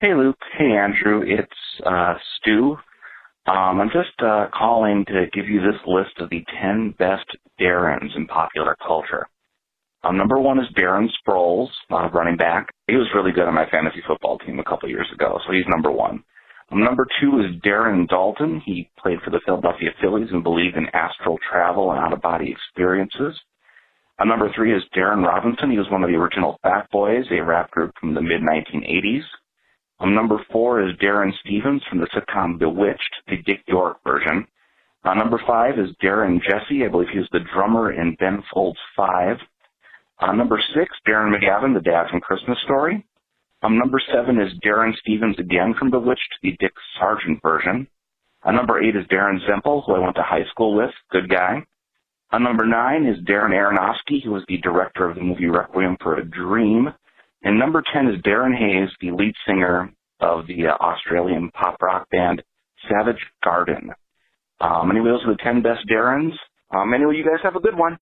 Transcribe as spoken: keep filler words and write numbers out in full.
Hey, Luke. Hey, Andrew. It's uh, Stu. Um, I'm just uh, calling to give you this list of the ten best Darrens in popular culture. Um, number one is Darren Sproles, uh, running back. He was really good on my fantasy football team a couple years ago, so he's number one. Um, number two is Darren Dalton. He played for the Philadelphia Phillies and believed in astral travel and out-of-body experiences. Uh, number three is Darren Robinson. He was one of the original Fat Boys, a rap group from the mid nineteen eighties. Um, number four is Darren Stevens from the sitcom Bewitched, the Dick York version. Uh, number five is Darren Jesse. I believe he was the drummer in Ben Folds Five. Uh, number six, Darren McGavin, the dad from Christmas Story. Um, number seven is Darren Stevens again from Bewitched, the Dick Sargent version. Uh, number eight is Darren Semple, who I went to high school with, good guy. Uh, number nine is Darren Aronofsky, who was the director of the movie Requiem for a Dream. And number ten is Darren Hayes, the lead singer of the uh, Australian pop rock band Savage Garden. Um, anyway, those are the ten best Darrens. Um, anyway, you guys have a good one.